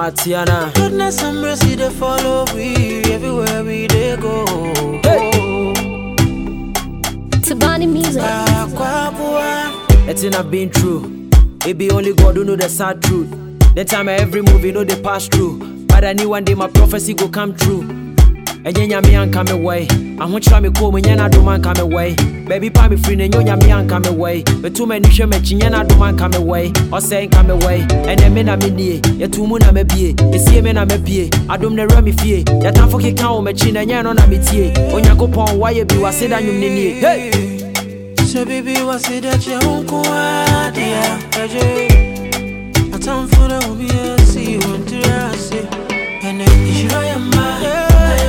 Matiana. Goodness and mercy they follow we everywhere we they go. Tabani music. It's not been true. It be only God who know the sad truth. The time every movie know they pass through. But I knew one day my prophecy go come true. And then me and come away. I want try me call me and I do man come away. Baby pa me free and you me and come away. But too many shame me and I do man come away. Or saying come away. And then me na me nie. Ya two moon na me bie. You see me na me bie. I don't know me fie. Ya time for kick out me chin and ya no na me tie. Onyako pon why you be was say that you nie. Hey. So baby was say that you won't go out there. A time for the will be a see you want to say. And then you I am mad.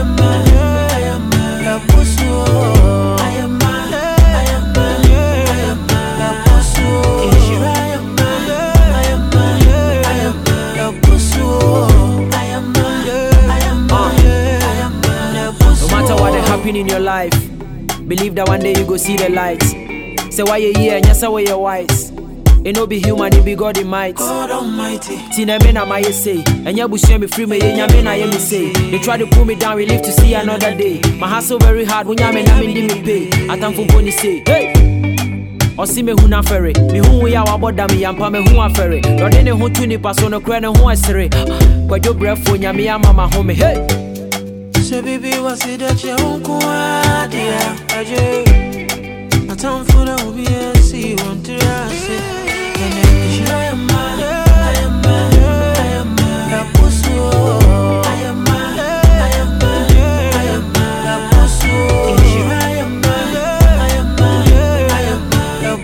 In your life, believe that one day you go see the lights. Say why you here and yes why you wise. It no be human, it be God in might. God Almighty. Tina me na my say, and ya bush me free me ya me na ya me say. They try to pull me down, we live to see another day. My hustle very hard when ya me na me di me pay. Atam for boni say, hey. Or see me who na ferry. Me who we are about me yampa me who a ferry. Your dene who to ni pass on a crane who a sere. Kwa your breath for ya me mama home, hey. So baby, was it that you won't go out there? A time for the will be a see you want to say. And then I am mad, I am mad, I am mad. I am mad, I am mad, I am mad. I am mad, I am mad, I am mad. I am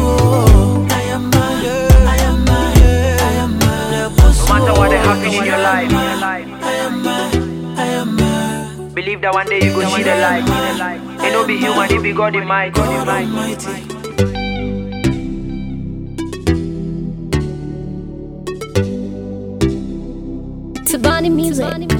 mad, I am mad, I am mad. No matter what happens in your life, I am mad, I am mad. Believe that one day you go see the light. It no be human, it be God in might. God Almighty. Tabani music.